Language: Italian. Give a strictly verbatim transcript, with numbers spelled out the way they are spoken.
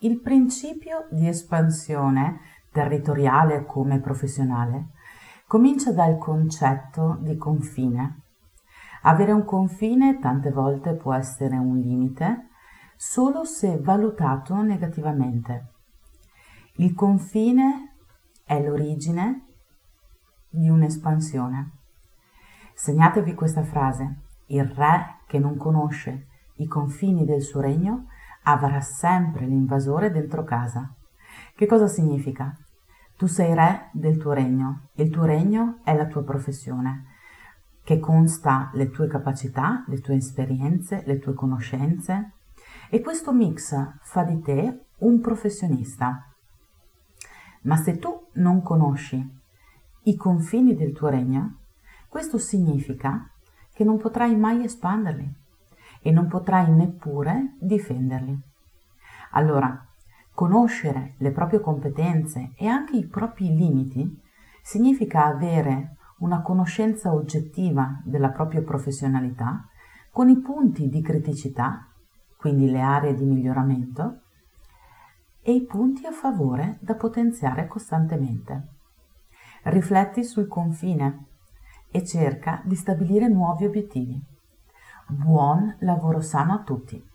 Il principio di espansione territoriale come professionale comincia dal concetto di confine. Avere un confine tante volte può essere un limite solo se valutato negativamente. Il confine è l'origine di un'espansione. Segnatevi questa frase: il re che non conosce i confini del suo regno avrà sempre l'invasore dentro casa. Che cosa significa? Tu sei re del tuo regno, il tuo regno è la tua professione, che consta le tue capacità, le tue esperienze, le tue conoscenze, e questo mix fa di te un professionista. Ma se tu non conosci i confini del tuo regno, questo significa che non potrai mai espanderli e non potrai neppure difenderli. Allora, conoscere le proprie competenze e anche i propri limiti significa avere una conoscenza oggettiva della propria professionalità con i punti di criticità, quindi le aree di miglioramento, e i punti a favore da potenziare costantemente. Rifletti sul confine e cerca di stabilire nuovi obiettivi. Buon lavoro sano a tutti!